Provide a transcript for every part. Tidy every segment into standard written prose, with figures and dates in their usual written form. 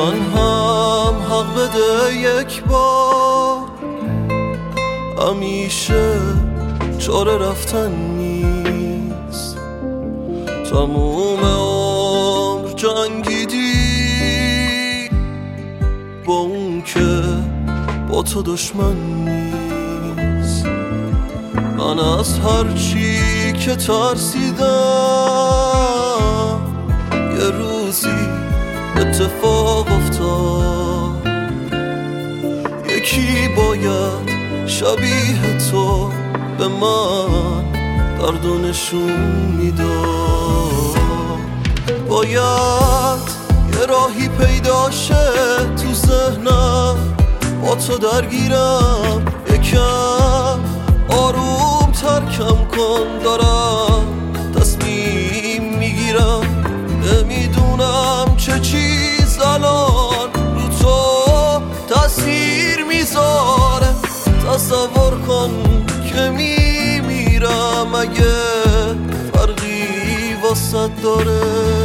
من هم حق بده یک بار، همیشه چاره رفتن نیست. تموم عمر جنگیدی با اون که با تو دشمن نیست. من از هر چی که ترسیدم یه روزی اتفاق افتاد. یکی باید شبیه تو به من درد و نشون میداد. باید یه راهی پیدا شه تو ذهنم، با تو درگیرم یکم آروم ترکم کن. دارم تصمیم میگیرم، نمیدونم چه چیز الان رو تو تاثیر میذاره. تصور کن که میمیرم اگه فرقی واسه داره.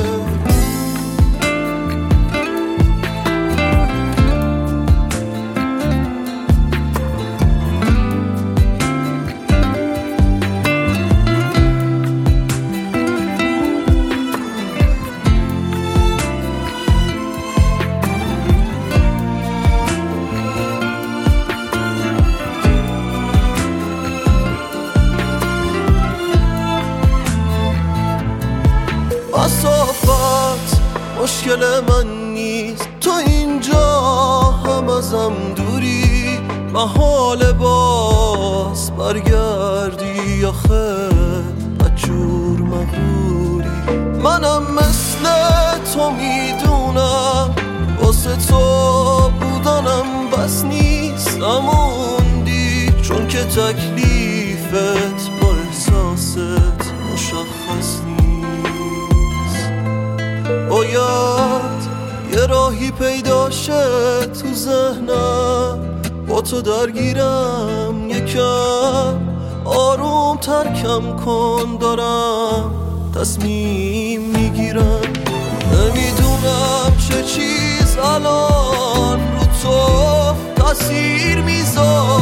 مسافت مشکل من نیست، تو اینجا هم ازم دوری. محال باز برگردی آخه عجور مغروری. منم مثل تو میدونم واسه تو بودنم بس نیست. نموندی چون که تکلیفت با احساست مشخص نیست. باید یه راهی پیدا شه تو ذهنم، با تو درگیرم یکم آروم ترکم کن. دارم تصمیم میگیرم، نمیدونم چه چیز الان رو تو تاثیر میذاره.